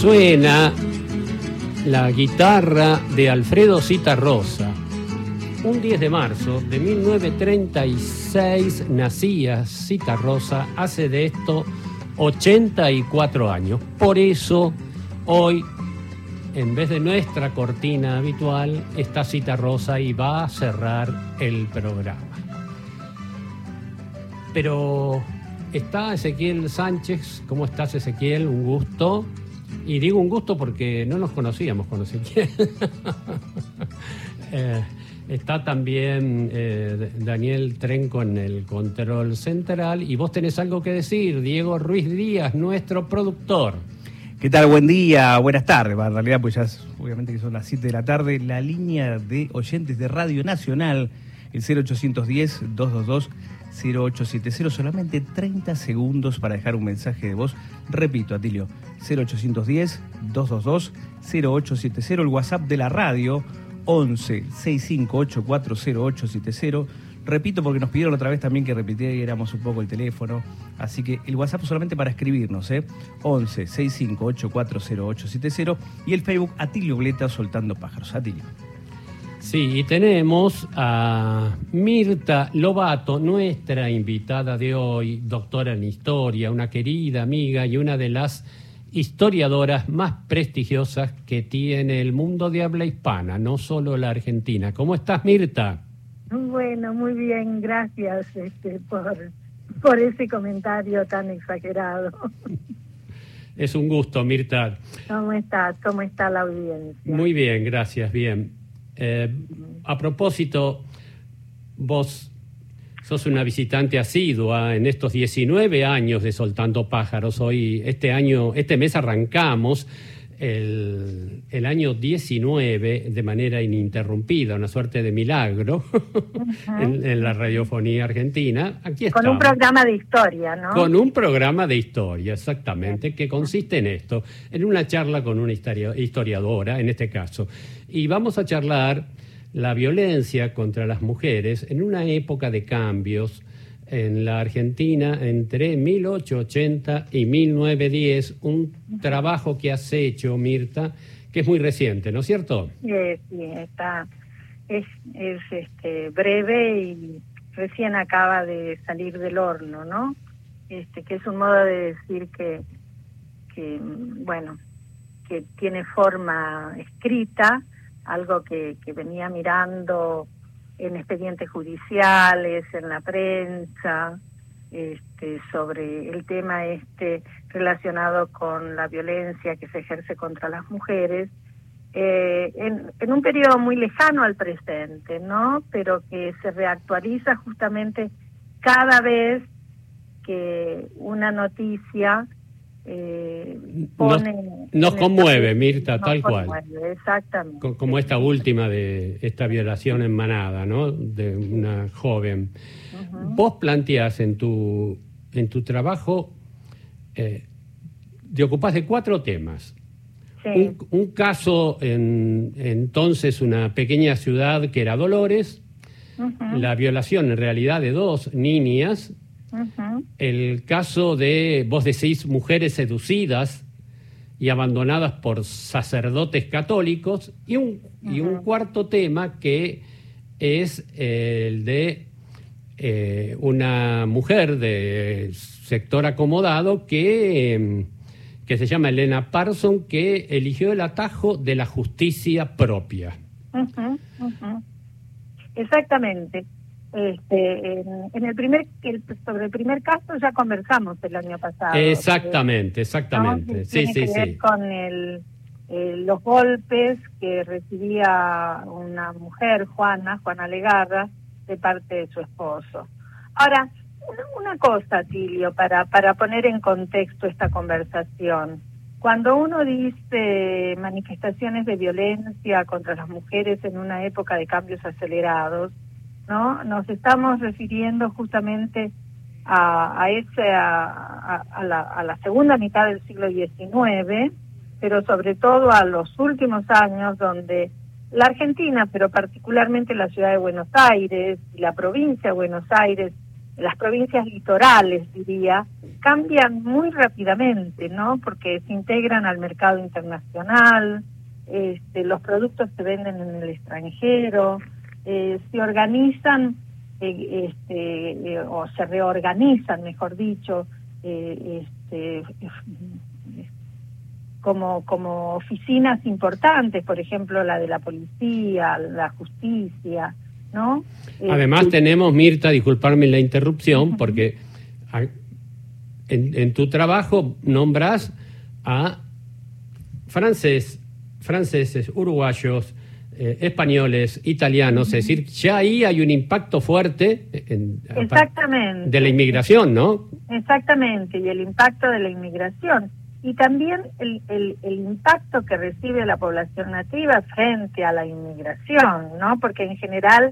suena la guitarra de Alfredo Zitarrosa. Un 10 de marzo de 1936 nacía Zitarrosa, hace de esto 84 años. Por eso, hoy, en vez de nuestra cortina habitual, está Zitarrosa y va a cerrar el programa. Pero está Ezequiel Sánchez. ¿Cómo estás, Ezequiel? Un gusto. Y digo un gusto porque no nos conocíamos con Ezequiel. Está también Daniel Trenco en el control central. Y vos tenés algo que decir, Diego Ruiz Díaz, nuestro productor. ¿Qué tal? Buen día, buenas tardes. En realidad, pues ya obviamente que son las 7 de la tarde. La línea de oyentes de Radio Nacional, el 0810-222-0870. Solamente 30 segundos para dejar un mensaje de voz. Repito, Atilio, 0810-222-0870. El WhatsApp de la radio, 11-6584-0870. Repito porque nos pidieron otra vez también que repitiéramos un poco el teléfono. Así que el WhatsApp solamente para escribirnos, 11-6584-0870. Y el Facebook, Atilio Bleta, Soltando Pájaros. Atilio. Sí, y tenemos a Mirta Lobato, nuestra invitada de hoy, doctora en historia, una querida amiga y una de las historiadoras más prestigiosas que tiene el mundo de habla hispana, no solo la Argentina. ¿Cómo estás, Mirta? Bueno, muy bien, gracias por ese comentario tan exagerado. Es un gusto, Mirta. ¿Cómo estás? ¿Cómo está la audiencia? Muy bien, gracias, bien. A propósito, vos sos una visitante asidua en estos 19 años de Soltando Pájaros. Hoy, este mes arrancamos el año 19 de manera ininterrumpida, una suerte de milagro en la radiofonía argentina. Aquí estamos. Con un programa de historia, ¿no? Con un programa de historia, exactamente, que consiste en esto, en una charla con una historiadora, en este caso. Y vamos a charlar la violencia contra las mujeres en una época de cambios en la Argentina entre 1880 y 1910, un trabajo que has hecho, Mirta, que es muy reciente, ¿no es cierto? Sí, es breve y recién acaba de salir del horno, ¿no? Que es un modo de decir que tiene forma escrita, algo que venía mirando en expedientes judiciales, en la prensa, sobre el tema relacionado con la violencia que se ejerce contra las mujeres, en un periodo muy lejano al presente, ¿no? Pero que se reactualiza justamente cada vez que una noticia nos conmueve, Mirta, tal cual. Exactamente. Como esta última de esta violación en Manada, ¿no? De una joven. Uh-huh. Vos planteás en tu trabajo, te ocupás de 4 temas. Sí. Un caso entonces una pequeña ciudad que era Dolores, uh-huh. La violación en realidad de 2 niñas. Uh-huh. El caso de, vos decís, mujeres seducidas y abandonadas por sacerdotes católicos, y un cuarto tema que es el de una mujer de sector acomodado que se llama Elena Parson, que eligió el atajo de la justicia propia. Uh-huh, uh-huh. Exactamente. Sobre el primer caso ya conversamos el año pasado. Exactamente. ¿no? Sí. Tiene que ver con los golpes que recibía una mujer, Juana Legarra, de parte de su esposo. Ahora, una cosa, Tilio, para poner en contexto esta conversación. Cuando uno dice manifestaciones de violencia contra las mujeres en una época de cambios acelerados, ¿no? Nos estamos refiriendo justamente a la segunda mitad del siglo XIX, pero sobre todo a los últimos años, donde la Argentina, pero particularmente la ciudad de Buenos Aires y la provincia de Buenos Aires, las provincias litorales, diría, cambian muy rápidamente, ¿no? Porque se integran al mercado internacional, los productos se venden en el extranjero, se organizan o se reorganizan, mejor dicho, como oficinas importantes, por ejemplo la de la policía, la justicia, ¿no? Además tenemos, Mirta, disculparme la interrupción, porque en tu trabajo nombras a franceses, uruguayos, españoles, italianos, es decir, ya ahí hay un impacto fuerte exactamente de la inmigración, ¿no? Exactamente, y el impacto de la inmigración. Y también el impacto que recibe la población nativa frente a la inmigración, ¿no? Porque en general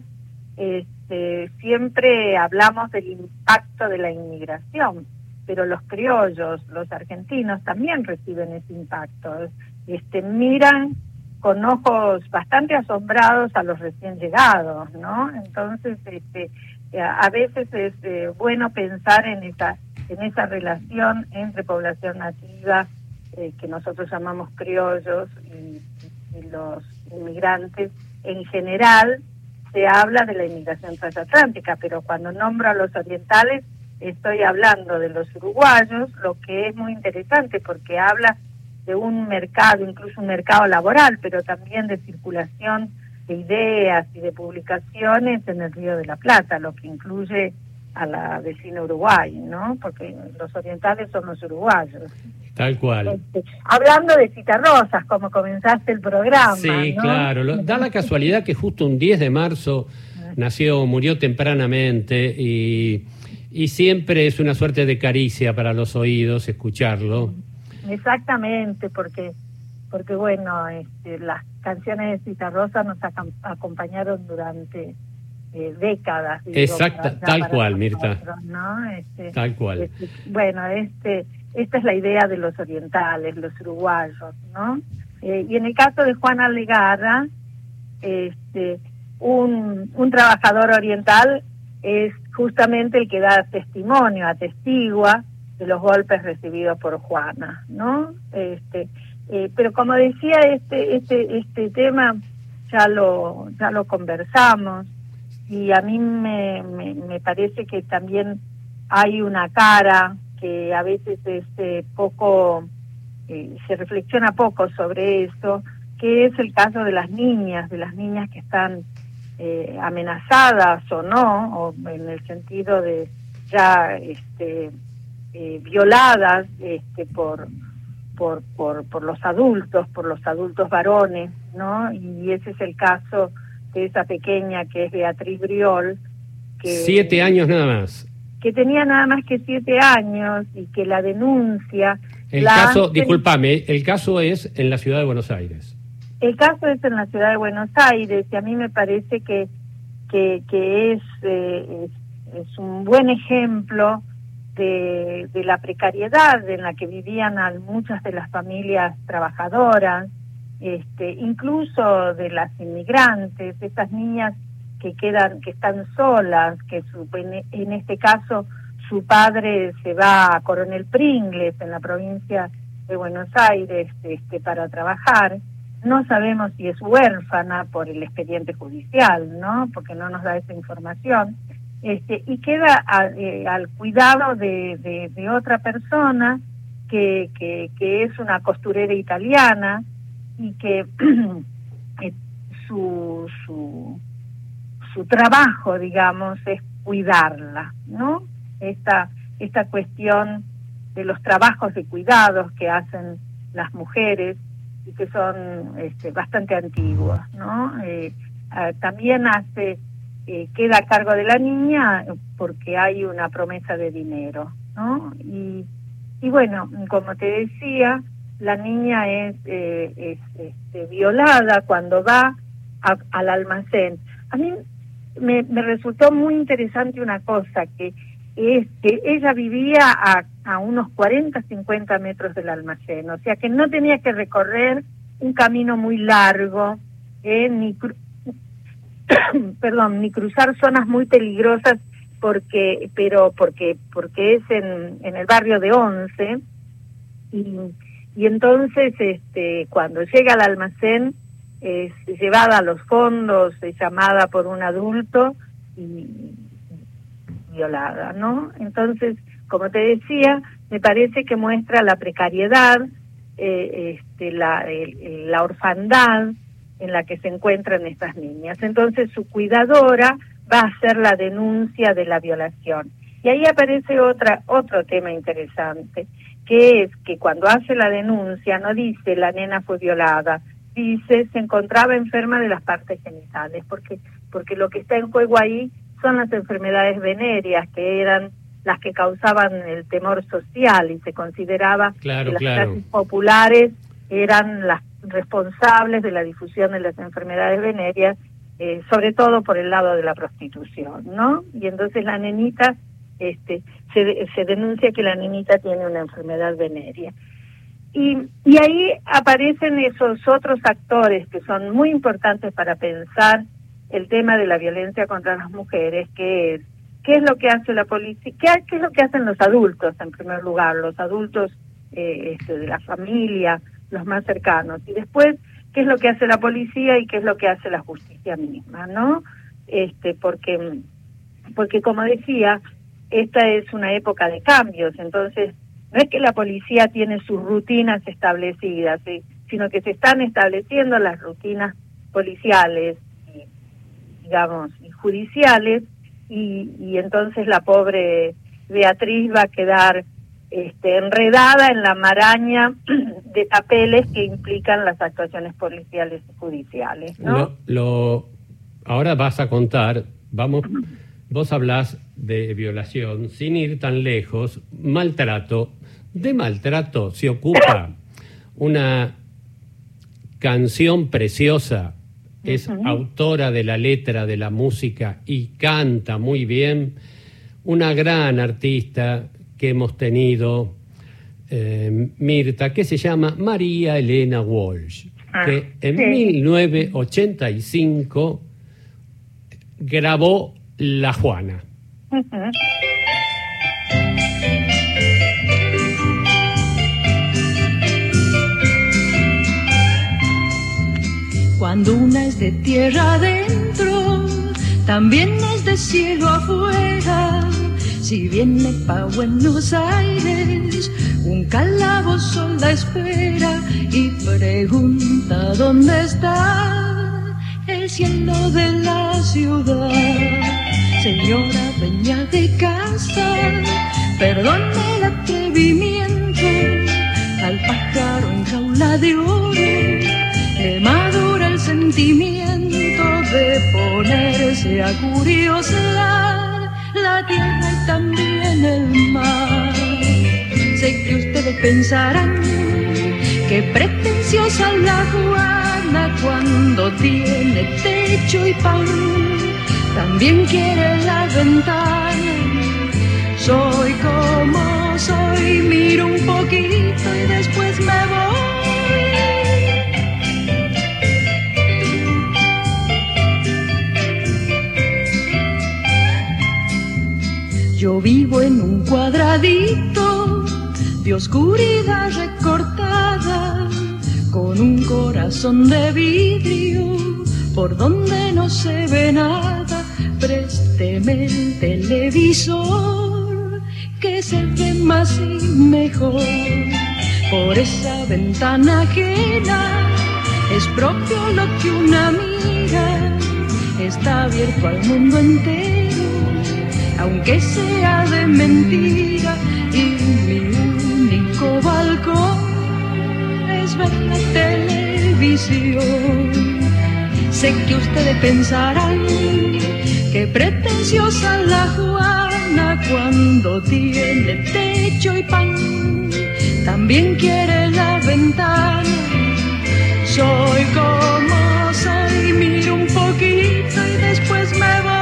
siempre hablamos del impacto de la inmigración, pero los criollos, los argentinos también reciben ese impacto. Miran con ojos bastante asombrados a los recién llegados, ¿no? Entonces, a veces es bueno pensar en esa relación entre población nativa, que nosotros llamamos criollos, y los inmigrantes. En general se habla de la inmigración transatlántica, pero cuando nombro a los orientales estoy hablando de los uruguayos, lo que es muy interesante porque habla de un mercado, incluso un mercado laboral, pero también de circulación de ideas y de publicaciones en el Río de la Plata, lo que incluye a la vecina Uruguay, ¿no? Porque los orientales son los uruguayos. Tal cual. Hablando de Citarrosas, como comenzaste el programa, sí, ¿no? Claro. Da la casualidad que justo un 10 de marzo murió tempranamente y siempre es una suerte de caricia para los oídos escucharlo. Exactamente, porque bueno, las canciones de Citarrosa nos acompañaron durante décadas. Exacta, tal cual, Mirta. ¿No? Tal cual. Bueno, esta es la idea de los orientales, los uruguayos, ¿no? Y en el caso de Juana Legarra, un trabajador oriental es justamente el que da testimonio, atestigua de los golpes recibidos por Juana, ¿no? Pero como decía, este tema ya lo conversamos, y a mí me parece que también hay una cara que a veces poco se reflexiona poco sobre eso, que es el caso de las niñas que están amenazadas o no, o en el sentido de ya violadas por los adultos varones, ¿no? Y ese es el caso de esa pequeña que es Beatriz Briol, que 7 años nada más, que tenía nada más que 7 años y que la denuncia. Discúlpame, el caso es en la ciudad de Buenos Aires. El caso es en la ciudad de Buenos Aires, y a mí me parece que es un buen ejemplo de la precariedad en la que vivían muchas de las familias trabajadoras, incluso de las inmigrantes, esas niñas que están solas, que en este caso su padre se va a Coronel Pringles, en la provincia de Buenos Aires, para trabajar. No sabemos si es huérfana por el expediente judicial, ¿no? Porque no nos da esa información. Y queda al cuidado de otra persona que es una costurera italiana, y que su trabajo, digamos, es cuidarla, ¿no? Esta cuestión de los trabajos de cuidados que hacen las mujeres y que son bastante antiguos, ¿no? También queda a cargo de la niña porque hay una promesa de dinero, ¿no? Y bueno, como te decía, la niña es violada cuando va al almacén. A mí me resultó muy interesante una cosa, que ella vivía a unos 40-50 metros del almacén, o sea que no tenía que recorrer un camino muy largo, ni cruzar zonas muy peligrosas porque es en el barrio de Once, y entonces cuando llega al almacén es llevada a los fondos, es llamada por un adulto y violada, ¿no? Entonces, como te decía, me parece que muestra la precariedad, la orfandad en la que se encuentran estas niñas. Entonces su cuidadora va a hacer la denuncia de la violación. Y ahí aparece otro tema interesante, que es que cuando hace la denuncia no dice la nena fue violada, dice se encontraba enferma de las partes genitales, porque lo que está en juego ahí son las enfermedades venéreas, que eran las que causaban el temor social, y se consideraba que las clases populares eran las responsables de la difusión de las enfermedades venéreas, sobre todo por el lado de la prostitución, ¿no? Y entonces la nenita, se denuncia que la nenita tiene una enfermedad venérea. Y ahí aparecen esos otros actores que son muy importantes para pensar el tema de la violencia contra las mujeres, que es qué es lo que hace la policía, qué es lo que hacen los adultos, en primer lugar, los adultos de la familia, los más cercanos, y después qué es lo que hace la policía y qué es lo que hace la justicia misma, ¿no? Porque como decía, esta es una época de cambios, entonces no es que la policía tiene sus rutinas establecidas, ¿sí?, sino que se están estableciendo las rutinas policiales y judiciales, y entonces la pobre Beatriz va a quedar enredada en la maraña de papeles que implican las actuaciones policiales y judiciales, ¿no? Ahora vas a contar, vos hablás de violación, sin ir tan lejos, maltrato. De maltrato se ocupa una canción preciosa, es autora de la letra, de la música, y canta muy bien, una gran artista que hemos tenido, Mirta, que se llama María Elena Walsh, que en 1985 grabó La Juana. Cuando una es de tierra adentro, también es de cielo afuera. Si viene pa' Buenos Aires, un calabozo la espera y pregunta dónde está el cielo de la ciudad. Señora dueña de casa, perdone el atrevimiento, al pájaro en jaula de oro le madura el sentimiento de ponerse a curiosear la tierra y también el mar. Sé que ustedes pensarán que pretenciosa la Juana cuando tiene techo y pan, también quiere la ventana. Soy como soy, miro un poquito y después me voy. Yo vivo en un cuadradito de oscuridad recortada, con un corazón de vidrio por donde no se ve nada. Présteme el televisor que se ve más y mejor. Por esa ventana ajena es propio lo que una mira, está abierto al mundo entero, aunque sea de mentira, y mi único balcón es ver la televisión. Sé que ustedes pensarán que pretenciosa la Juana cuando tiene techo y pan, también quiere la ventana. Soy como soy, miro un poquito y después me voy.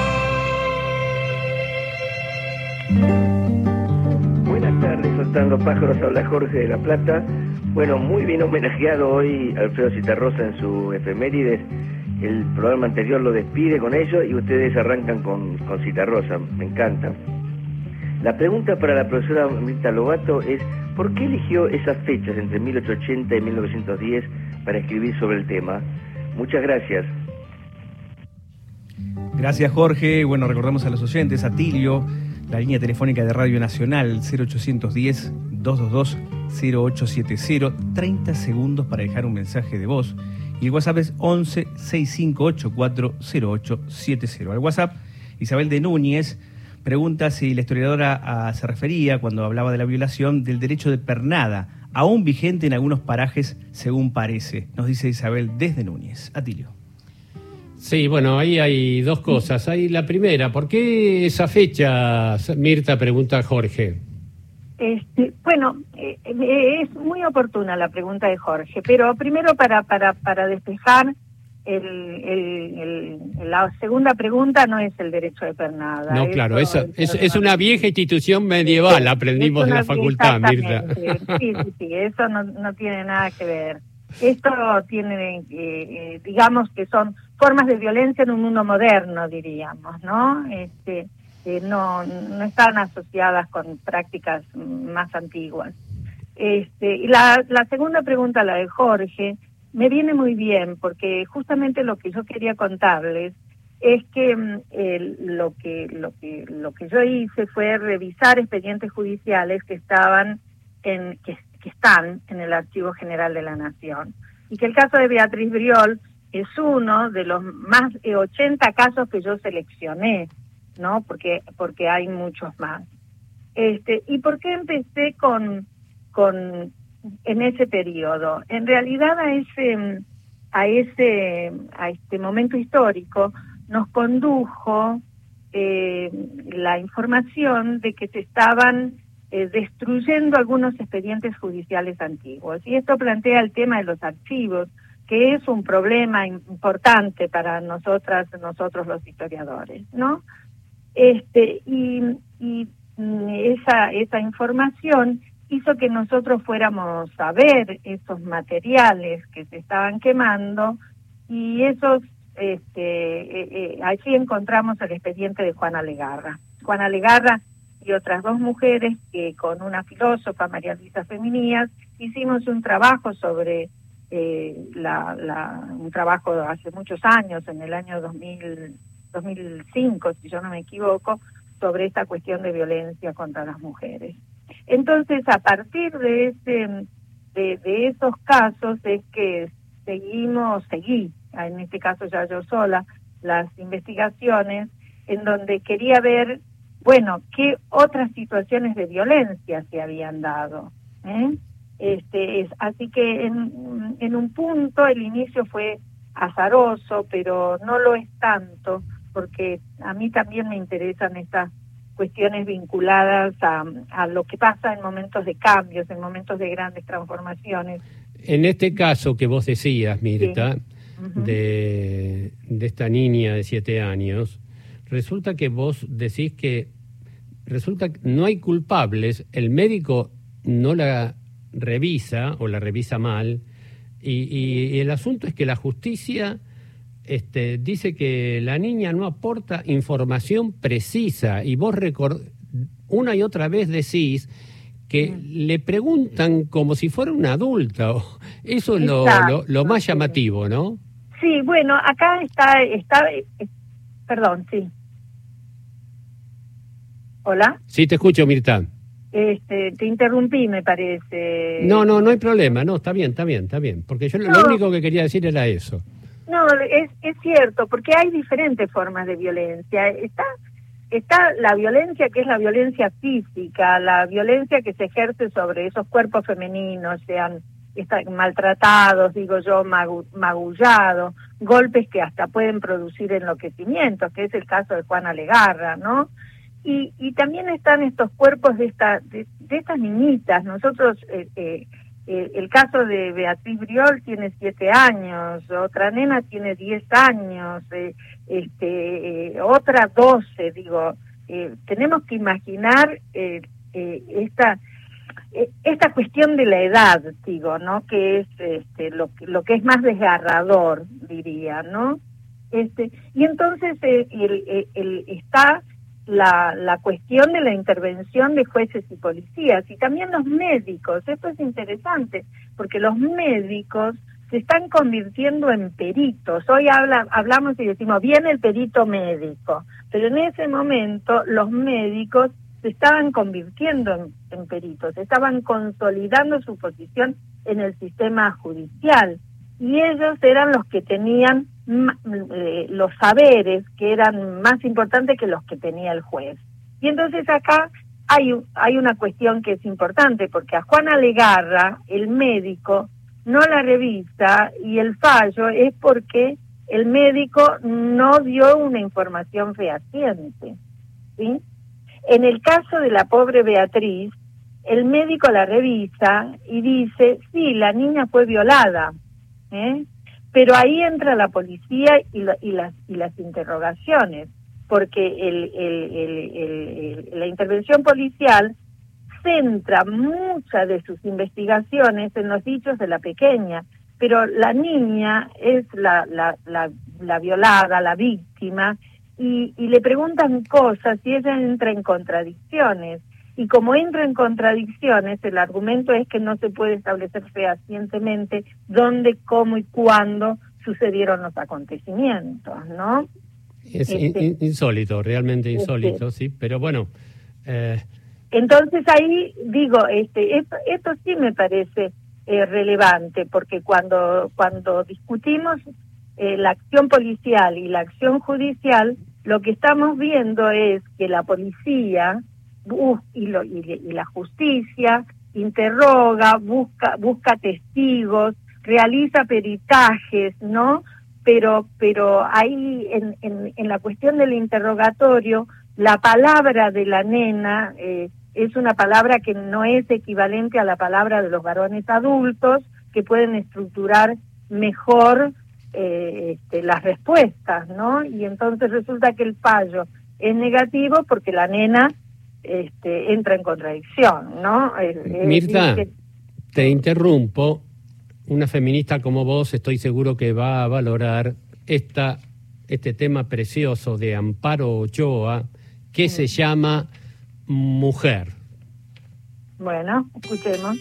Soltando pájaros, habla Jorge de la Plata. Bueno, muy bien homenajeado hoy Alfredo Citarrosa en su efemérides, el programa anterior lo despide con ello y ustedes arrancan con Citarrosa, me encanta. La pregunta para la profesora Mirta Lobato es, ¿por qué eligió esas fechas entre 1880 y 1910 para escribir sobre el tema? Muchas gracias. Gracias, Jorge. Bueno, recordamos a los oyentes, Atilio, la línea telefónica de Radio Nacional, 0810-222-0870, 30 segundos para dejar un mensaje de voz. Y el WhatsApp es 11-6584-0870. Al WhatsApp, Isabel de Núñez pregunta si la historiadora se refería, cuando hablaba de la violación, del derecho de pernada, aún vigente en algunos parajes, según parece. Nos dice Isabel desde Núñez. Atilio. Sí, bueno, ahí hay dos cosas. Ahí la primera, ¿por qué esa fecha, Mirta? Pregunta Jorge. Bueno, es muy oportuna la pregunta de Jorge, pero primero para despejar, la segunda pregunta no es el derecho de pernada. No, claro, es una vieja institución medieval, aprendimos en la facultad, Mirta. Sí, eso no tiene nada que ver. Esto tiene, digamos que son formas de violencia en un mundo moderno, diríamos, ¿no? No están asociadas con prácticas más antiguas. Y la segunda pregunta, la de Jorge, me viene muy bien, porque justamente lo que yo quería contarles es que lo que yo hice fue revisar expedientes judiciales que están en el Archivo General de la Nación, y que el caso de Beatriz Briol es uno de los más de 80 casos que yo seleccioné, ¿no? Porque hay muchos más. ¿Y por qué empecé en ese periodo? En realidad a este momento histórico nos condujo la información de que se estaban destruyendo algunos expedientes judiciales antiguos. Y esto plantea el tema de los archivos, que es un problema importante para nosotros los historiadores, ¿no? Y esa información hizo que nosotros fuéramos a ver esos materiales que se estaban quemando, y allí encontramos el expediente de Juana Legarra. Juana Legarra y otras dos mujeres que con una filósofa, María Luisa Feminías, hicimos un trabajo sobre un trabajo hace muchos años, en el año 2005, si yo no me equivoco, sobre esta cuestión de violencia contra las mujeres. Entonces, a partir de esos casos es que seguí, en este caso ya yo sola, las investigaciones, en donde quería ver, bueno, qué otras situaciones de violencia se habían dado, así que en un punto el inicio fue azaroso, pero no lo es tanto, porque a mí también me interesan estas cuestiones vinculadas a lo que pasa en momentos de cambios, en momentos de grandes transformaciones. En este caso que vos decías, Mirta, sí. de esta niña de 7 años, resulta que vos decís que no hay culpables, el médico no la revisa o la revisa mal, y el asunto es que la justicia dice que la niña no aporta información precisa, y vos una y otra vez decís que le preguntan como si fuera una adulta. Eso es lo más llamativo, ¿no? Sí, bueno, acá está perdón, sí. ¿Hola? Sí, te escucho, Mirta. Te interrumpí, me parece. No hay problema, no, está bien, porque yo lo único que quería decir era eso. No, es cierto, porque hay diferentes formas de violencia. Está la violencia que es la violencia física, la violencia que se ejerce sobre esos cuerpos femeninos, sean maltratados, digo yo, magullados, golpes que hasta pueden producir enloquecimientos, que es el caso de Juana Legarra, ¿no? Y también están estos cuerpos de estas niñitas. Nosotros, el caso de Beatriz Briol tiene 7 años, otra nena tiene 10 años, otra 12, digo. Tenemos que imaginar esta cuestión de la edad, digo, ¿no? Que es lo que es más desgarrador, diría, ¿no? Y entonces está la cuestión de la intervención de jueces y policías y también los médicos. Esto es interesante porque los médicos se están convirtiendo en peritos. Hoy hablamos y decimos, viene el perito médico, pero en ese momento los médicos se estaban convirtiendo en peritos, estaban consolidando su posición en el sistema judicial y ellos eran los que tenían los saberes que eran más importantes que los que tenía el juez. Y entonces acá hay una cuestión que es importante, porque a Juana Legarra, el médico, no la revisa y el fallo es porque el médico no dio una información fehaciente, ¿sí? En el caso de la pobre Beatriz, el médico la revisa y dice, sí, la niña fue violada, pero ahí entra la policía y las interrogaciones, porque la intervención policial centra muchas de sus investigaciones en los dichos de la pequeña, pero la niña es la violada, la víctima, y le preguntan cosas y ella entra en contradicciones. Y como entra en contradicciones, el argumento es que no se puede establecer fehacientemente dónde, cómo y cuándo sucedieron los acontecimientos, ¿no? Es insólito, realmente insólito, sí, pero bueno. Entonces ahí digo, esto sí me parece relevante, porque cuando discutimos la acción policial y la acción judicial, lo que estamos viendo es que la policía y la justicia interroga, busca testigos, realiza peritajes, ¿no? Pero ahí en la cuestión del interrogatorio, la palabra de la nena es una palabra que no es equivalente a la palabra de los varones adultos, que pueden estructurar mejor las respuestas, ¿no? Y entonces resulta que el fallo es negativo porque la nena entra en contradicción, ¿no? Mirta, te interrumpo. Una feminista como vos estoy seguro que va a valorar este tema precioso de Amparo Ochoa, que se llama Mujer. Bueno, escuchemos.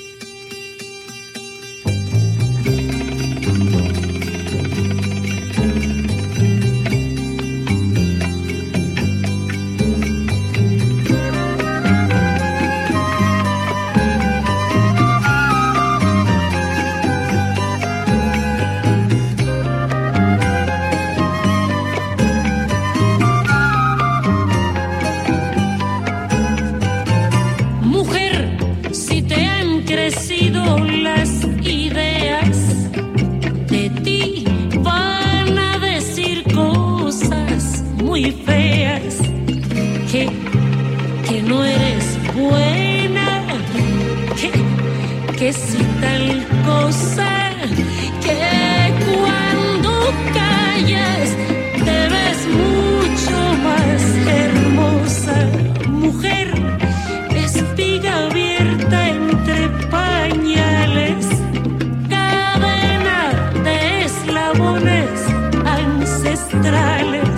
Que si tal cosa, que cuando callas te ves mucho más hermosa. Mujer, espiga abierta entre pañales, cadena de eslabones ancestrales,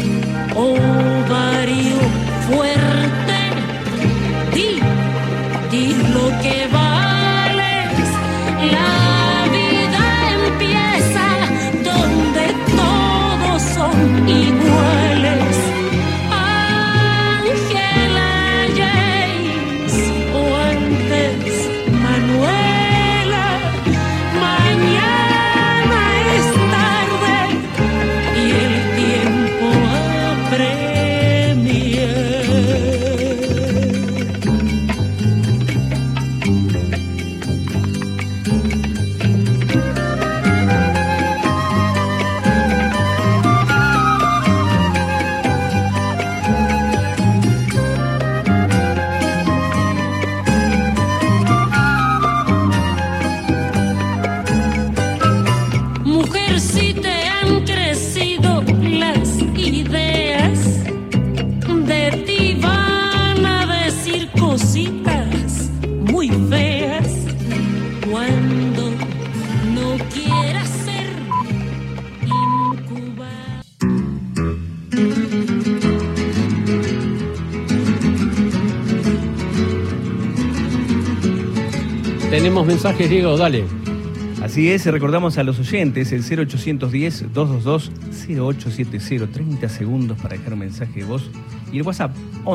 ovario fuerte, di lo que va. La vida empieza donde todos son iguales. Ángela James o antes Manuela, mañana es tarde y el tiempo apremia. Muy tenemos mensajes, Diego, dale. Así es, recordamos a los oyentes el 0810-222-0870, 30 segundos para dejar un mensaje de voz, y el WhatsApp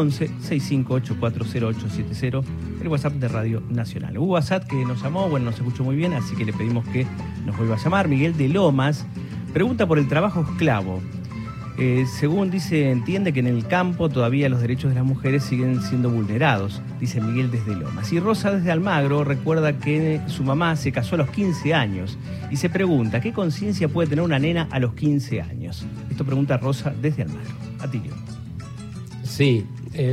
11-65840870, el WhatsApp de Radio Nacional. Hugo Asad, que nos llamó, bueno, nos escuchó muy bien, así que le pedimos que nos vuelva a llamar. Miguel de Lomas pregunta por el trabajo esclavo. Según dice, entiende que en el campo todavía los derechos de las mujeres siguen siendo vulnerados, dice Miguel desde Lomas. Y Rosa desde Almagro recuerda que su mamá se casó a los 15 años y se pregunta, ¿qué conciencia puede tener una nena a los 15 años? Esto pregunta Rosa desde Almagro. Atilio. Sí,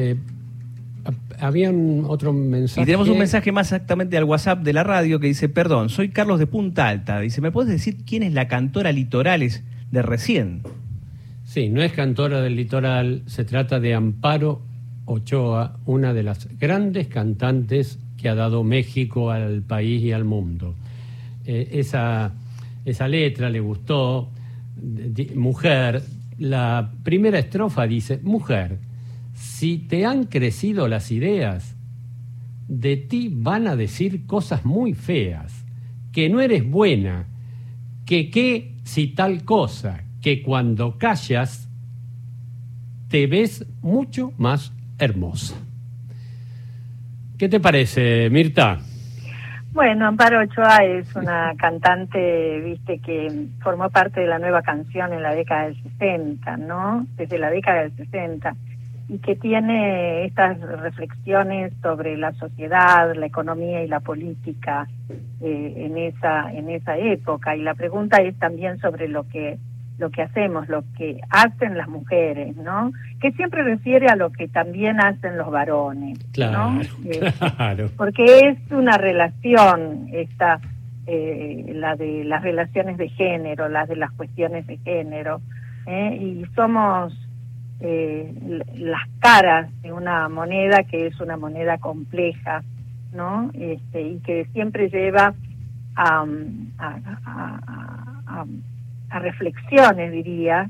había otro mensaje. Y tenemos un mensaje más exactamente al WhatsApp de la radio que dice, perdón, soy Carlos de Punta Alta. Dice, ¿me puedes decir quién es la cantora Litorales de recién? Sí, no es cantora del litoral, se trata de Amparo Ochoa, una de las grandes cantantes que ha dado México al país y al mundo. Esa letra le gustó. Mujer, la primera estrofa dice, mujer, si te han crecido las ideas, de ti van a decir cosas muy feas, que no eres buena, que si tal cosa, que cuando callas te ves mucho más hermosa. ¿Qué te parece, Mirta? Bueno, Amparo Ochoa es una cantante, viste, que formó parte de la nueva canción en la década del 60, ¿no? Desde la década del 60, y que tiene estas reflexiones sobre la sociedad, la economía y la política en esa época. Y la pregunta es también sobre lo que hacemos, lo que hacen las mujeres, ¿no? Que siempre refiere a lo que también hacen los varones, claro, ¿no? Claro. Porque es una relación esta, la de las relaciones de género, las de las cuestiones de género, y somos las caras de una moneda que es una moneda compleja, ¿no? Y que siempre lleva a reflexiones, diría,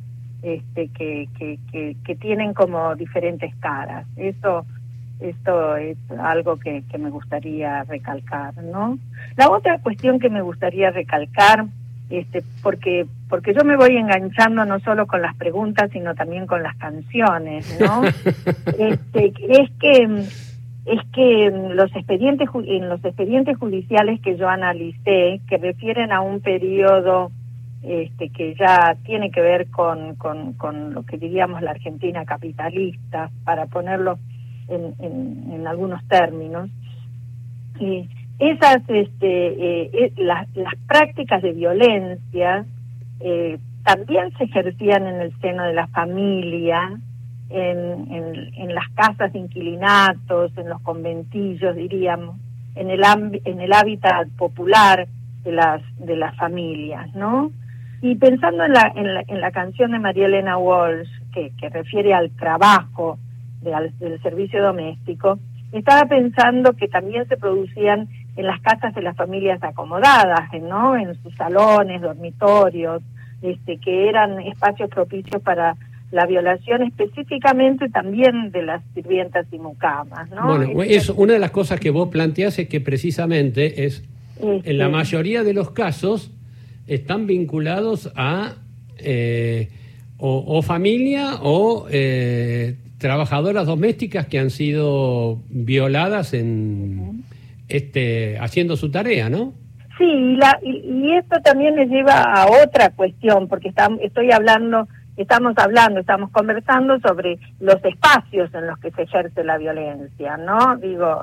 que tienen como diferentes caras. Esto es algo que me gustaría recalcar, ¿no? La otra cuestión que me gustaría recalcar, porque yo me voy enganchando no solo con las preguntas, sino también con las canciones, ¿no? es que en los expedientes judiciales que yo analicé, que refieren a un periodo que ya tiene que ver con lo que diríamos la Argentina capitalista, para ponerlo en algunos términos, esas las prácticas de violencia también se ejercían en el seno de la familia, en las casas de inquilinatos, en los conventillos, diríamos, en el hábitat popular de las familias, ¿no? Y pensando en la canción de María Elena Walsh, que refiere al trabajo del servicio doméstico, estaba pensando que también se producían en las casas de las familias acomodadas, ¿no? En sus salones, dormitorios, que eran espacios propicios para la violación, específicamente también de las sirvientas y mucamas, ¿no? Bueno, una de las cosas que vos planteás es que precisamente en la mayoría de los casos están vinculados a o familia o trabajadoras domésticas que han sido violadas haciendo su tarea, ¿no? Sí, y esto también me lleva a otra cuestión, porque estamos conversando sobre los espacios en los que se ejerce la violencia, ¿no? Digo,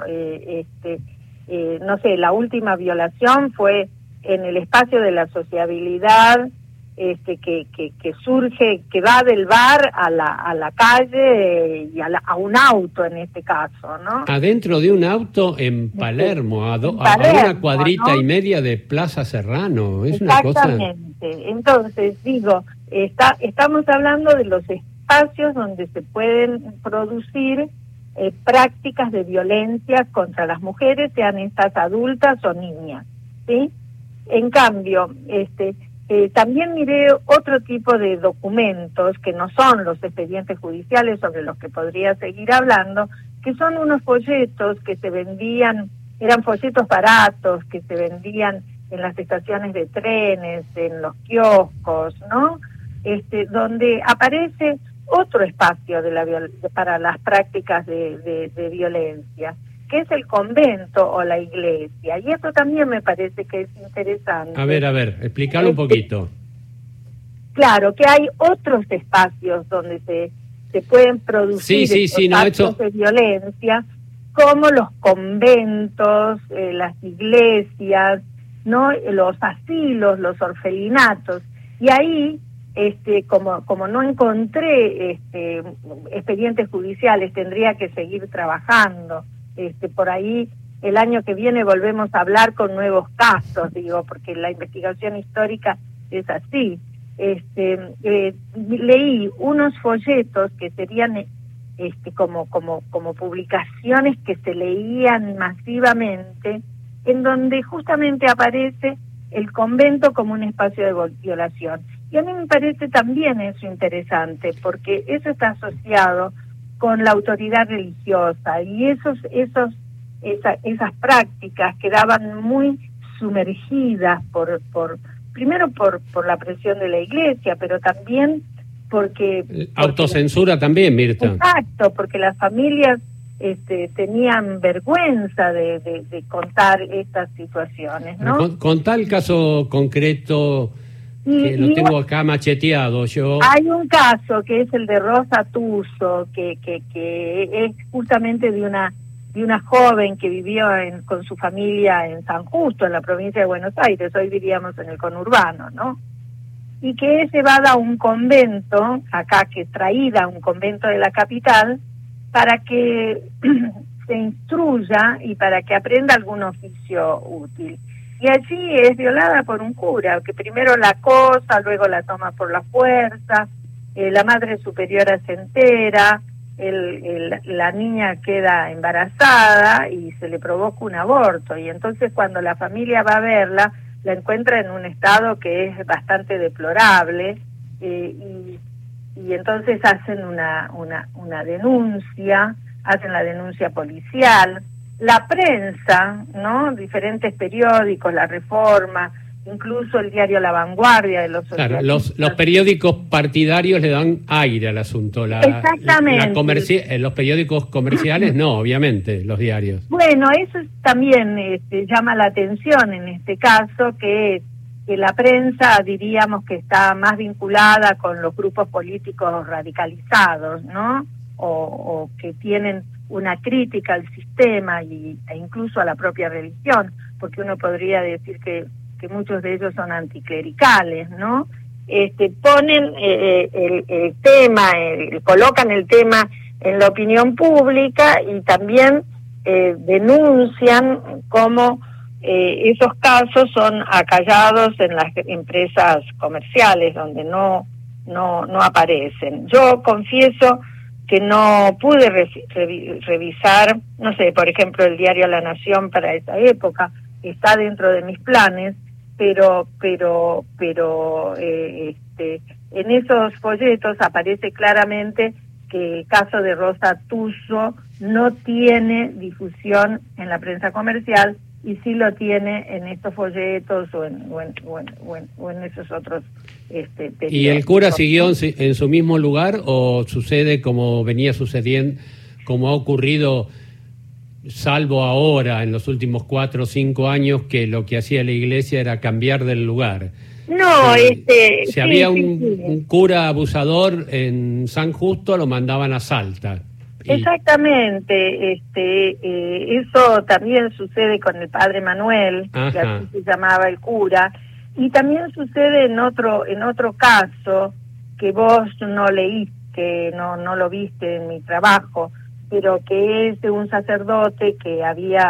no sé, la última violación fue en el espacio de la sociabilidad, que surge, que va del bar a la calle y a un auto en este caso, ¿no? Adentro de un auto en Palermo, a una cuadrita, ¿no?, y media de Plaza Serrano. Es una cosa. Exactamente. Entonces, digo, estamos hablando de los espacios donde se pueden producir prácticas de violencia contra las mujeres, sean estas adultas o niñas, ¿sí? En cambio, también miré otro tipo de documentos que no son los expedientes judiciales sobre los que podría seguir hablando, que son unos folletos que se vendían eran folletos baratos que se vendían en las estaciones de trenes, en los kioscos, ¿no? Donde aparece otro espacio para las prácticas de violencia, que es el convento o la iglesia. Y eso también me parece que es interesante. A ver, explícalo un poquito. Claro, que hay otros espacios donde se pueden producir actos de violencia, como los conventos, las iglesias, ¿no? Los asilos, los orfelinatos. Y ahí, como no encontré expedientes judiciales, tendría que seguir trabajando. Por ahí el año que viene volvemos a hablar con nuevos casos, digo, porque la investigación histórica es así. Leí unos folletos que serían como publicaciones que se leían masivamente, en donde justamente aparece el convento como un espacio de violación. Y a mí me parece también eso interesante, porque eso está asociado con la autoridad religiosa, y esas prácticas quedaban muy sumergidas primero por la presión de la iglesia, pero también porque autocensura también, Mirta. Exacto, porque las familias tenían vergüenza de contar estas situaciones, ¿no? Contá el caso concreto, que lo tengo acá macheteado yo. Hay un caso que es el de Rosa Tuso, que es justamente de una joven que vivió con su familia en San Justo, en la provincia de Buenos Aires, hoy diríamos en el conurbano, ¿no? Y que es llevada a un convento, traída a un convento de la capital, para que se instruya y para que aprenda algún oficio útil. Y allí es violada por un cura, que primero la acosa, luego la toma por la fuerza, la madre superiora se entera, la niña queda embarazada y se le provoca un aborto, y entonces cuando la familia va a verla, la encuentra en un estado que es bastante deplorable, y entonces hacen una denuncia, hacen la denuncia policial, la prensa, ¿no? Diferentes periódicos, La Reforma, incluso el diario La Vanguardia de los Claro, los periódicos partidarios le dan aire al asunto. Exactamente. Los periódicos comerciales no, obviamente, los diarios. Bueno, eso también llama la atención en este caso, que la prensa, diríamos que está más vinculada con los grupos políticos radicalizados, ¿no? O que tienen una crítica al sistema e incluso a la propia religión, porque uno podría decir que muchos de ellos son anticlericales, ¿no? Ponen el tema, colocan el tema en la opinión pública, y también denuncian cómo esos casos son acallados en las empresas comerciales, donde no aparecen. Yo confieso que no pude revisar, no sé, por ejemplo, el diario La Nación para esa época, está dentro de mis planes, pero en esos folletos aparece claramente que el caso de Rosa Tuso no tiene difusión en la prensa comercial, y sí lo tiene en estos folletos o en esos otros periódicos. ¿Y el cura siguió en su mismo lugar, o sucede como venía sucediendo, como ha ocurrido, salvo ahora, en los últimos 4 o 5 años, que lo que hacía la iglesia era cambiar del lugar? No, si había un cura abusador en San Justo, lo mandaban a Salta. Exactamente, eso también sucede con el padre Manuel, que así se llamaba el cura, y también sucede en otro caso que vos no leíste, no lo viste en mi trabajo, pero que es de un sacerdote que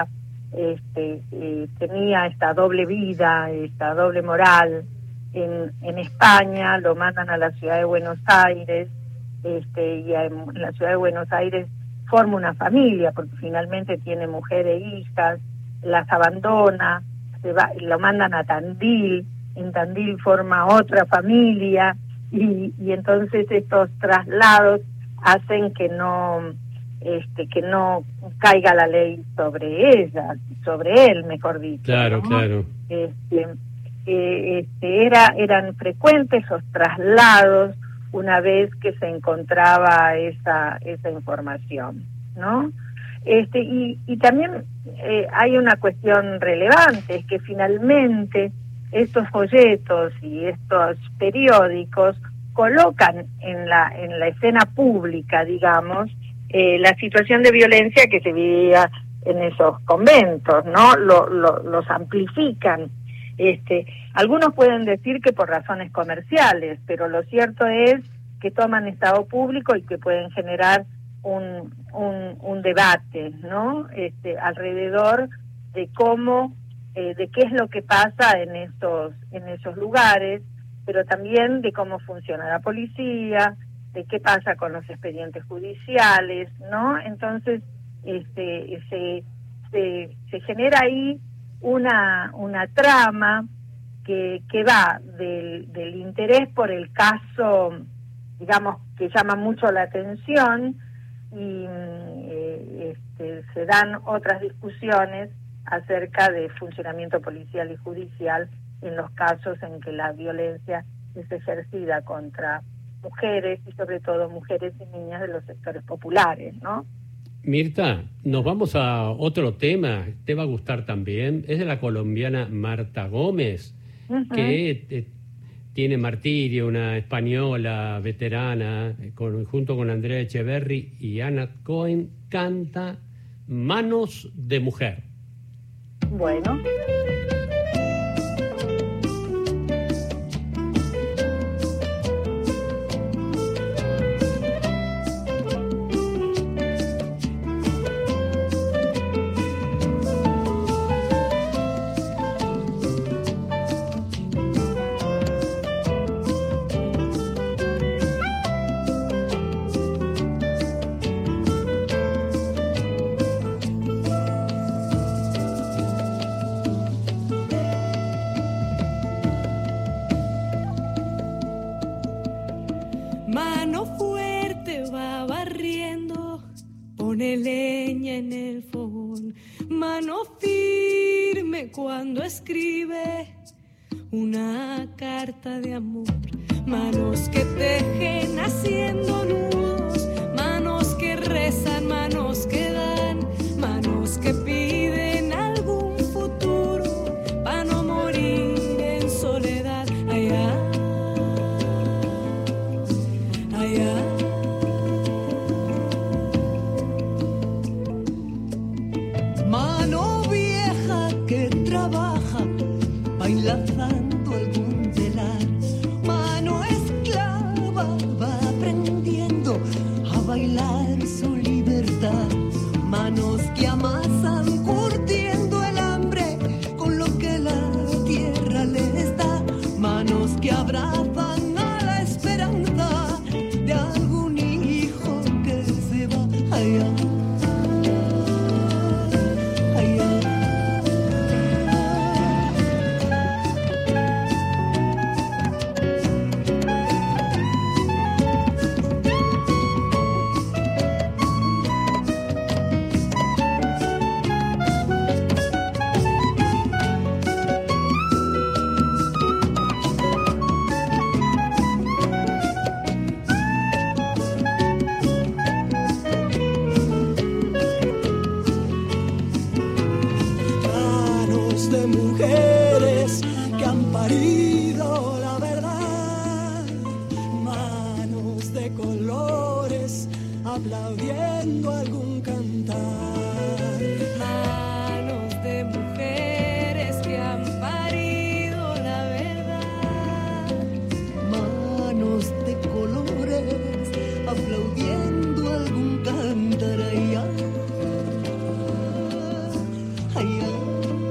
tenía esta doble vida, esta doble moral. En España lo mandan a la ciudad de Buenos Aires, y en la ciudad de Buenos Aires forma una familia, porque finalmente tiene mujer e hijas, las abandona, lo mandan a Tandil, en Tandil forma otra familia, y entonces estos traslados hacen que no que no caiga la ley sobre ella, sobre él, mejor dicho. Claro, ¿no? claro. Eran frecuentes esos traslados una vez que se encontraba esa información, ¿no? Y también hay una cuestión relevante, es que finalmente estos folletos y estos periódicos colocan en la escena pública, digamos, la situación de violencia que se vivía en esos conventos, ¿no? Los amplifican. Algunos pueden decir que por razones comerciales, pero lo cierto es que toman estado público y que pueden generar un debate, ¿no? Alrededor de cómo, de qué es lo que pasa en esos lugares, pero también de cómo funciona la policía, de qué pasa con los expedientes judiciales, ¿no? Entonces, se genera ahí una trama que va del interés por el caso, digamos, que llama mucho la atención, y se dan otras discusiones acerca de funcionamiento policial y judicial en los casos en que la violencia es ejercida contra mujeres y sobre todo mujeres y niñas de los sectores populares, ¿no? Mirta, nos vamos a otro tema, te va a gustar también, es de la colombiana Marta Gómez, que tiene Martirio, una española veterana, junto con Andrea Echeverry y Ana Cohen, canta Manos de Mujer. Bueno. Mano fuerte va barriendo, pone leña en el fogón. Mano firme cuando escribe una carta de amor. Manos que tejen haciendo nudos, manos que rezan, manos que dan, manos que piden algún futuro para no morir en soledad. Ay, ay. Mano vieja que trabaja bailando algún telar. Mano esclava va aprendiendo a bailar su libertad. Manos que amasan curtiendo el hambre con lo que la tierra les da. Manos que abrazan a la esperanza de algún hijo que se va. Ay, ay. De mujeres que han parido la verdad, manos de colores aplaudiendo algún cantar, Manos de mujeres que han parido la verdad, manos de colores aplaudiendo algún cantar. Ay, ay, ay, ay.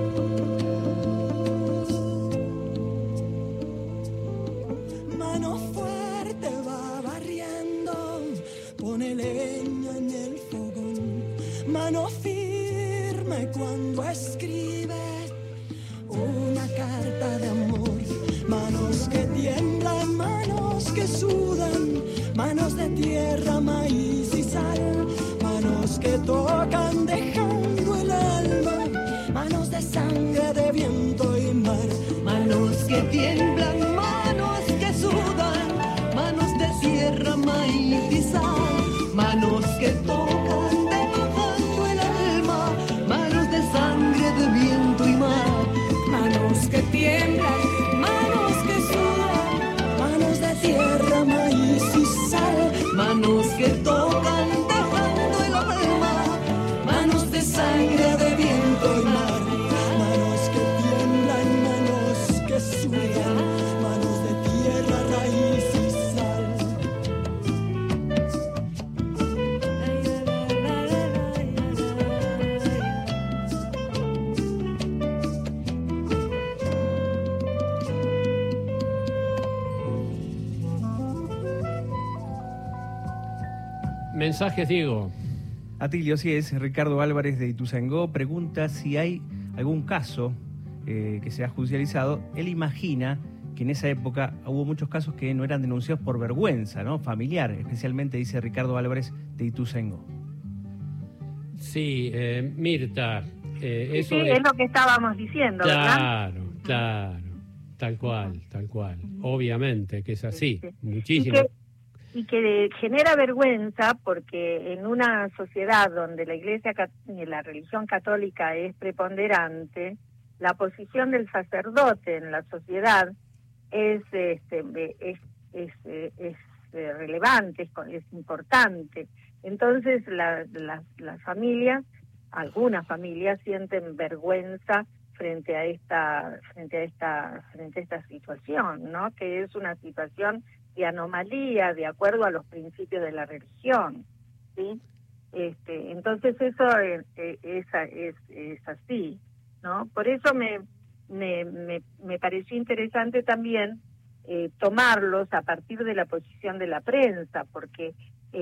Mano fuerte va barriendo, pone leña en el fogón. Mano firme cuando escribe una carta de amor. Manos que tiemblan, manos que sudan, manos de tierra, maíz y sal. Manos manos que tocan dejando el alma, manos de sangre, de viento y mar, Manos que tiemblan, manos que sudan, manos de tierra, maíz y sal, manos que tocan dejando el alma, manos de sangre, de viento y mar, Manos que tiemblan, manos que sudan, manos de tierra, maíz y sal, manos que tocan dejando el alma, manos de sangre, de viento y mar, manos que tiemblan, manos que sudan, manos de tierra, raíz y sal. Mensajes, Diego. Atilio, sí es. Ricardo Álvarez de Ituzaingó pregunta si hay algún caso que se ha judicializado. Él imagina que en esa época hubo muchos casos que no eran denunciados por vergüenza, ¿no? Familiar, especialmente, dice Ricardo Álvarez de Ituzaingó. Sí, Mirta, eso Sí, es lo que estábamos diciendo, ¿verdad? Claro, tal cual, obviamente que es así, Sí. muchísimo. Y que genera vergüenza porque en una sociedad donde la religión católica es preponderante, la posición del sacerdote en la sociedad es relevante, es importante. Entonces las familias, algunas familias sienten vergüenza frente a esta situación, ¿no? Que es una situación de anomalía de acuerdo a los principios de la religión, ¿sí? Entonces eso es así, ¿no? Por eso me pareció interesante también tomarlos a partir de la posición de la prensa, porque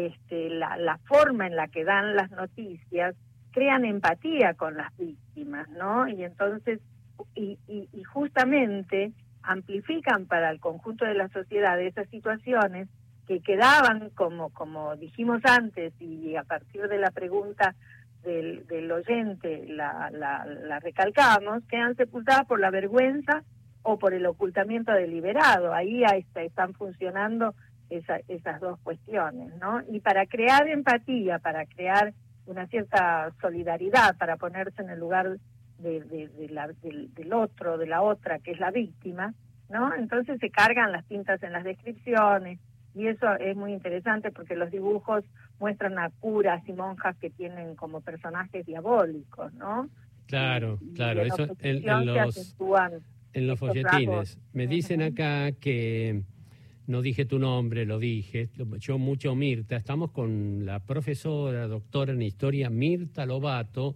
la forma en la que dan las noticias crean empatía con las víctimas, ¿no? Y entonces y justamente amplifican para el conjunto de la sociedad esas situaciones que quedaban, como dijimos antes, y a partir de la pregunta del oyente la recalcamos, quedan sepultadas por la vergüenza o por el ocultamiento deliberado. Ahí están funcionando esas dos cuestiones, ¿no? Y para crear empatía, para crear una cierta solidaridad, para ponerse en el lugar del otro, de la otra, que es la víctima, ¿no? Entonces se cargan las tintas en las descripciones, y eso es muy interesante porque los dibujos muestran a curas y monjas que tienen como personajes diabólicos, ¿no? Claro, Y eso en los folletines. Me dicen acá que, no dije tu nombre, lo dije, yo mucho Mirta, estamos con la profesora, doctora en historia Mirta Lobato,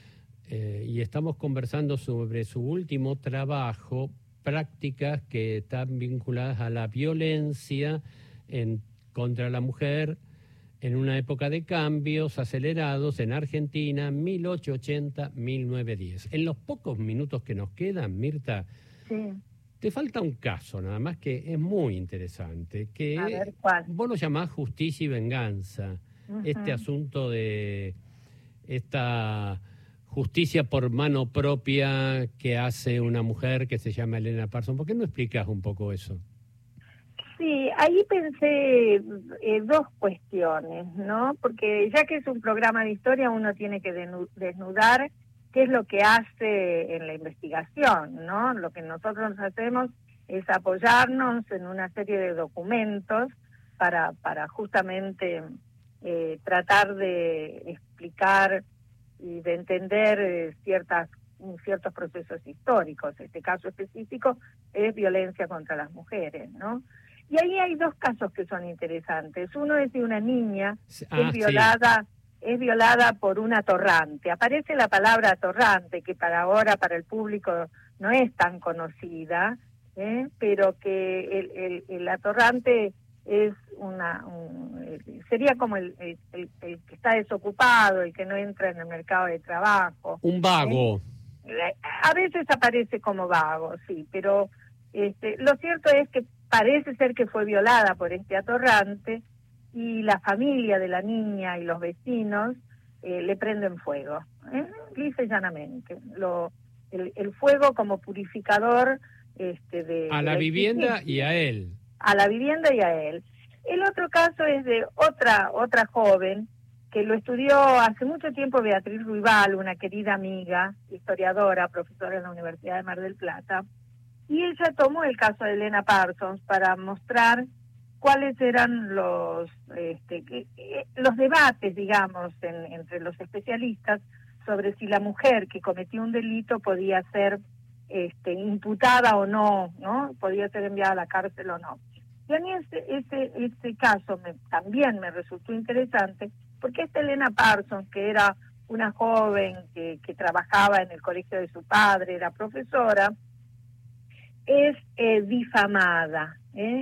y estamos conversando sobre su último trabajo, prácticas que están vinculadas a la violencia contra la mujer en una época de cambios acelerados en Argentina, 1880-1910. En los pocos minutos que nos quedan, Mirta, Sí. te falta un caso nada más que es muy interesante, que A ver, ¿cuál? vos lo llamás justicia y venganza, este asunto de esta justicia por mano propia que hace una mujer que se llama Elena Parson. ¿Por qué no explicas un poco eso? Sí, ahí pensé dos cuestiones, ¿no? Porque ya que es un programa de historia, uno tiene que desnudar qué es lo que hace en la investigación, ¿no? Lo que nosotros hacemos es apoyarnos en una serie de documentos para justamente tratar de explicar y de entender ciertos procesos históricos. Este caso específico es violencia contra las mujeres, ¿no? Y ahí hay dos casos que son interesantes. Uno es de una niña que es violada por un atorrante. Aparece la palabra atorrante, que para el público no es tan conocida, pero que el atorrante es sería como el que está desocupado, el que no entra en el mercado de trabajo. Un vago. A veces aparece como vago, sí, pero lo cierto es que parece ser que fue violada por este atorrante, y la familia de la niña y los vecinos le prenden fuego, lisa y llanamente. El fuego como purificador de a la vivienda y a él. A la vivienda y a él. El otro caso es de otra joven que lo estudió hace mucho tiempo Beatriz Ruibal, una querida amiga, historiadora, profesora en la Universidad de Mar del Plata, y ella tomó el caso de Elena Parsons para mostrar cuáles eran los debates, digamos, entre los especialistas sobre si la mujer que cometió un delito podía ser imputada o no, podía ser enviada a la cárcel o no. Y a mí ese caso también me resultó interesante, porque esta Elena Parsons, que era una joven que trabajaba en el colegio de su padre, era profesora, es difamada,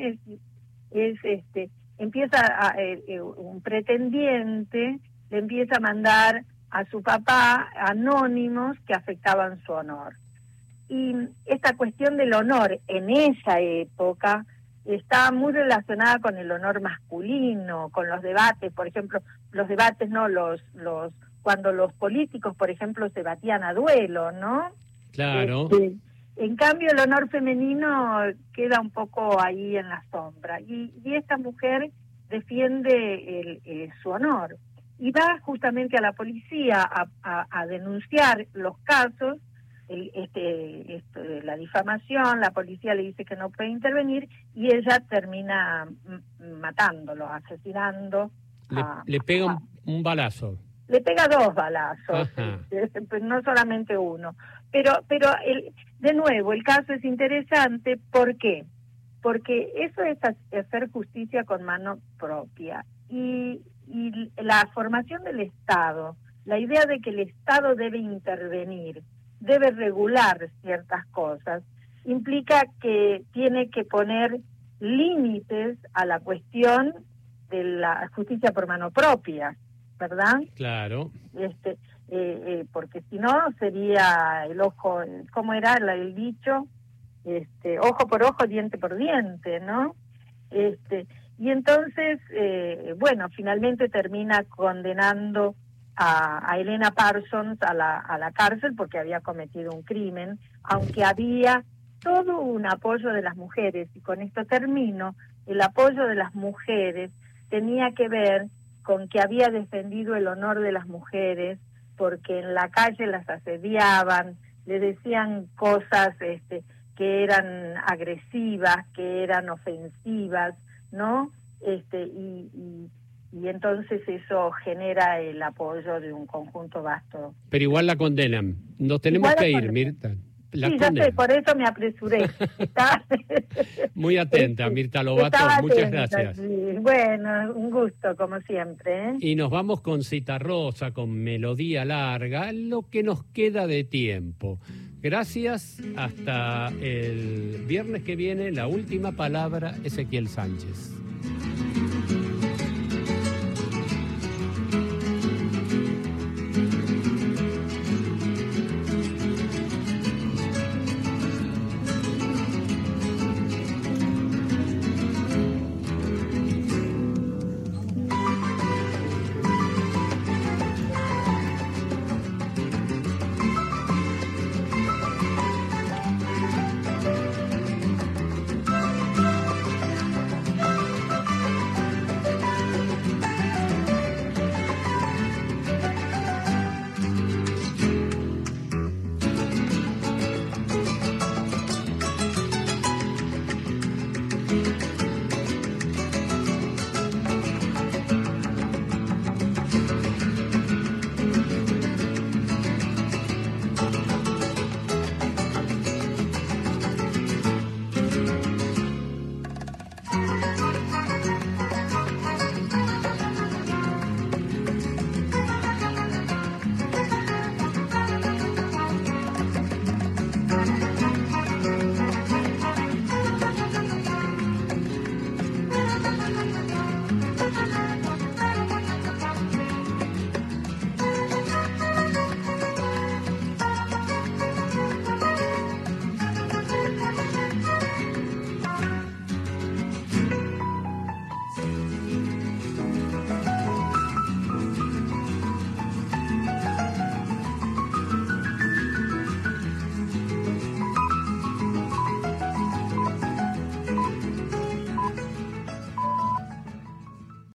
empieza un pretendiente le empieza a mandar a su papá anónimos que afectaban su honor. Y esta cuestión del honor en esa época está muy relacionada con el honor masculino, con los debates, por ejemplo, los debates, ¿no? Cuando los políticos, por ejemplo, se batían a duelo, ¿no? Claro. En cambio, el honor femenino queda un poco ahí en la sombra. Y esta mujer defiende su honor. Y va justamente a la policía a denunciar los casos, la difamación, la policía le dice que no puede intervenir y ella termina matándolo, asesinando. Le pega un balazo. Le pega 2 balazos, no solamente uno. Pero de nuevo, el caso es interesante. ¿Por qué? Porque eso es hacer justicia con mano propia. Y la formación del Estado, la idea de que el Estado debe intervenir, debe regular ciertas cosas, implica que tiene que poner límites a la cuestión de la justicia por mano propia, ¿verdad? Claro. Porque si no sería el ojo, ¿cómo era el dicho? Ojo por ojo, diente por diente, ¿no? Y entonces, finalmente termina condenando a Elena Parsons a la cárcel porque había cometido un crimen, aunque había todo un apoyo de las mujeres. Y con esto termino. El apoyo de las mujeres tenía que ver con que había defendido el honor de las mujeres, porque en la calle las asediaban, le decían cosas que eran agresivas, que eran ofensivas, ¿no? Y entonces eso genera el apoyo de un conjunto vasto. Pero igual la condenan. Nos tenemos que ir, Mirta. Sí, ya sé, por eso me apresuré. Muy atenta, Mirta Lobato, muchas gracias. Sí. Bueno, un gusto, como siempre. Y nos vamos con Citarrosa, con melodía larga, lo que nos queda de tiempo. Gracias, hasta el viernes que viene, la última palabra, Ezequiel Sánchez.